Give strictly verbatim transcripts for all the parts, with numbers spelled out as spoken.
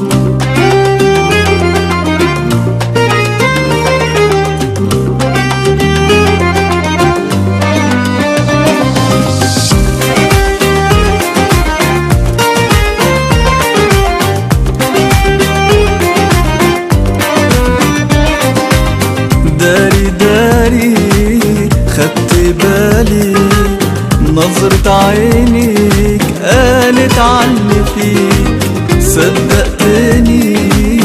داري داري خدت بالي، نظرة عينيك قالت عني فيك، صدقتني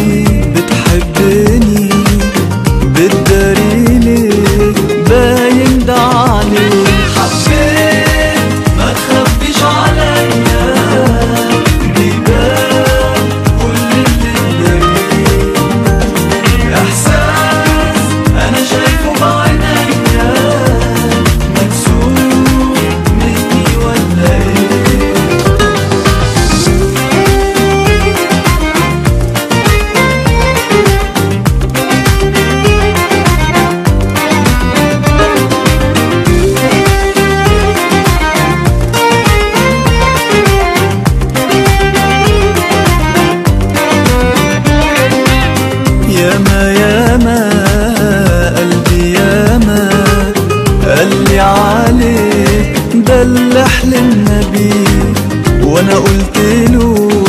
بتحبني، بتداريلي باين ده عليك. حبيت ما تخبيش عليا، بيبان كل اللي مداريه، احساس انا شايفه بعينيا، مكسور مني ولا ايه؟ ياما ياما قلبي ياما قالي عليك، ده اللي حلمنا بيه، وانا قلتله